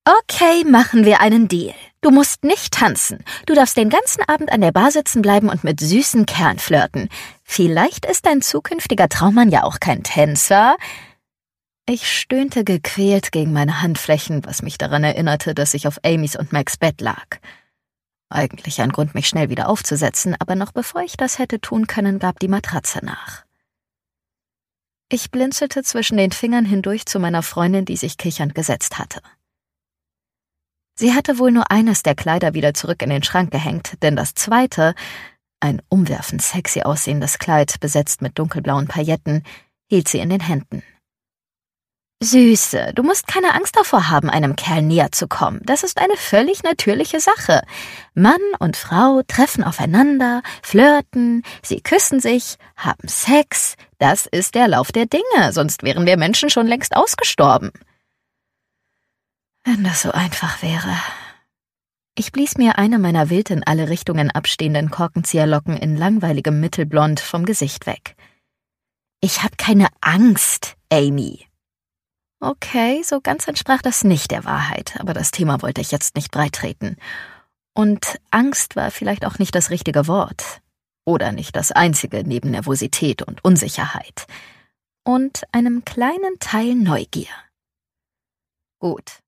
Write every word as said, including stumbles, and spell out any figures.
Okay, machen wir einen Deal. Du musst nicht tanzen. Du darfst den ganzen Abend an der Bar sitzen bleiben und mit süßen Kerlen flirten. Vielleicht ist dein zukünftiger Traummann ja auch kein Tänzer. Ich stöhnte gequält gegen meine Handflächen, was mich daran erinnerte, dass ich auf Amys und Macs Bett lag. Eigentlich ein Grund, mich schnell wieder aufzusetzen, aber noch bevor ich das hätte tun können, gab die Matratze nach. Ich blinzelte zwischen den Fingern hindurch zu meiner Freundin, die sich kichernd gesetzt hatte. Sie hatte wohl nur eines der Kleider wieder zurück in den Schrank gehängt, denn das zweite, ein umwerfend sexy aussehendes Kleid, besetzt mit dunkelblauen Pailletten, hielt sie in den Händen. »Süße, du musst keine Angst davor haben, einem Kerl näher zu kommen. Das ist eine völlig natürliche Sache. Mann und Frau treffen aufeinander, flirten, sie küssen sich, haben Sex. Das ist der Lauf der Dinge, sonst wären wir Menschen schon längst ausgestorben.« Wenn das so einfach wäre. Ich blies mir eine meiner wild in alle Richtungen abstehenden Korkenzieherlocken in langweiligem Mittelblond vom Gesicht weg. »Ich hab keine Angst, Amy.« Okay, so ganz entsprach das nicht der Wahrheit, aber das Thema wollte ich jetzt nicht breittreten. Und Angst war vielleicht auch nicht das richtige Wort. Oder nicht das einzige neben Nervosität und Unsicherheit. Und einem kleinen Teil Neugier. Gut,